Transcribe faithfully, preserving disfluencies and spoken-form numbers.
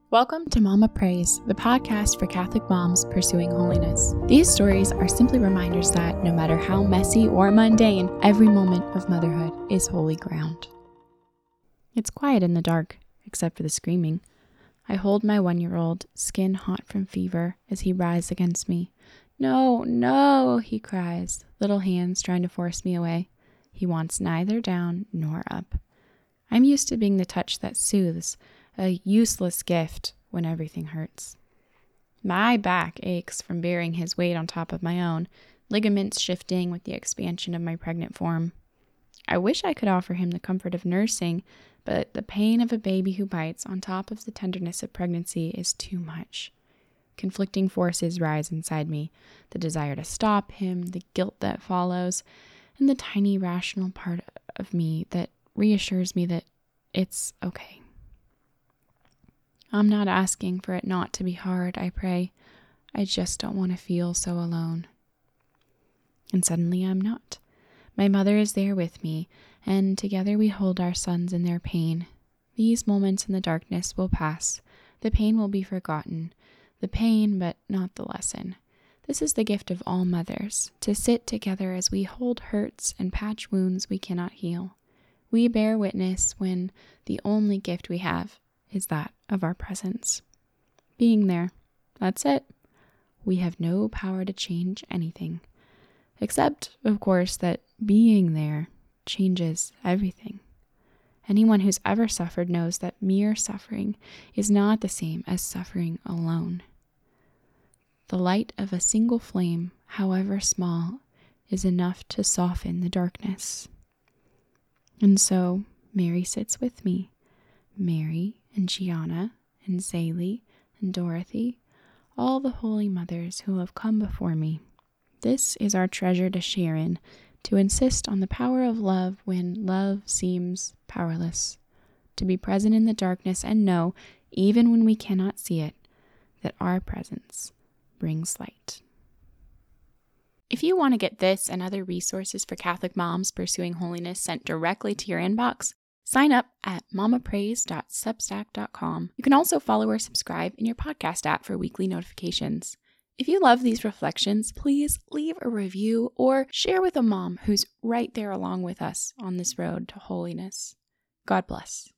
Welcome to Mama Prays, the podcast for Catholic moms pursuing holiness. These stories are simply reminders that, no matter how messy or mundane, every moment of motherhood is holy ground. It's quiet in the dark, except for the screaming. I hold my one-year-old, skin hot from fever, as he writhes against me. No, no, he cries, little hands trying to force me away. He wants neither down nor up. I'm used to being the touch that soothes, a useless gift when everything hurts. My back aches from bearing his weight on top of my own, ligaments shifting with the expansion of my pregnant form. I wish I could offer him the comfort of nursing, but the pain of a baby who bites on top of the tenderness of pregnancy is too much. Conflicting forces rise inside me, the desire to stop him, the guilt that follows, and the tiny rational part of me that reassures me that it's okay. I'm not asking for it not to be hard, I pray. I just don't want to feel so alone. And suddenly I'm not. My mother is there with me, and together we hold our sons in their pain. These moments in the darkness will pass. The pain will be forgotten. The pain, but not the lesson. This is the gift of all mothers, to sit together as we hold hurts and patch wounds we cannot heal. We bear witness when the only gift we have is that of our presence. Being there, that's it. We have no power to change anything. Except, of course, that being there changes everything. Anyone who's ever suffered knows that mere suffering is not the same as suffering alone. The light of a single flame, however small, is enough to soften the darkness. And so, Mary sits with me. Mary and Gianna and Zaylee and Dorothy, all the holy mothers who have come before me. This is our treasure to share in, to insist on the power of love when love seems powerless, to be present in the darkness and know, even when we cannot see it, that our presence brings light. If you want to get this and other resources for Catholic moms pursuing holiness sent directly to your inbox, sign up at mama prays dot substack dot com. You can also follow or subscribe in your podcast app for weekly notifications. If you love these reflections, please leave a review or share with a mom who's right there along with us on this road to holiness. God bless.